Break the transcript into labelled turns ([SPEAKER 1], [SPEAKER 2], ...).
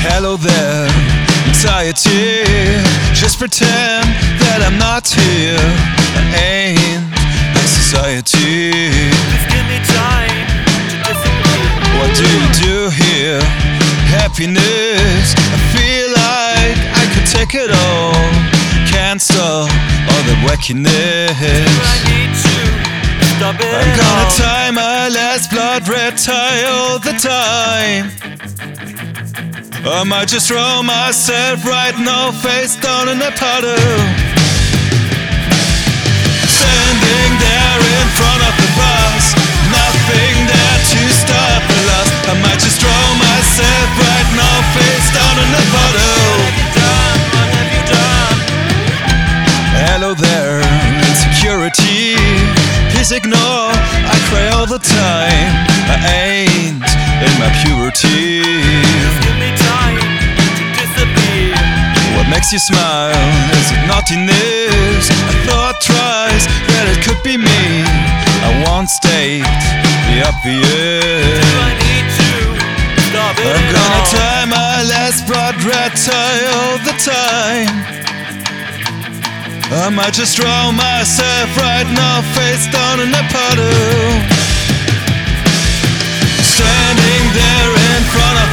[SPEAKER 1] Hello there, anxiety. Just pretend that I'm not here. I ain't like society.
[SPEAKER 2] Just give me time to disappear.
[SPEAKER 1] What do you do here? Happiness. I feel like I could take it all. Can't stop all the wackiness.
[SPEAKER 2] I need to stop it
[SPEAKER 1] I'm gonna
[SPEAKER 2] all.
[SPEAKER 1] tie my last blood red tie all the time. I might just throw myself right now face down in a puddle. Standing there in front of the bus, nothing there to stop the lust. I might just throw myself right now face down in a puddle.
[SPEAKER 2] What have you done?
[SPEAKER 1] Hello there, insecurity. Please ignore, I cry all the time. I ain't in my puberty.
[SPEAKER 2] Give me time to disappear.
[SPEAKER 1] What makes you smile? Is it naughtiness? I thought twice that it could be me. I won't state the obvious.
[SPEAKER 2] I need to stop it
[SPEAKER 1] I'm gonna
[SPEAKER 2] all.
[SPEAKER 1] tie my last blood red tie all the time. I might just throw myself right now face down in a puddle. Standing there in front of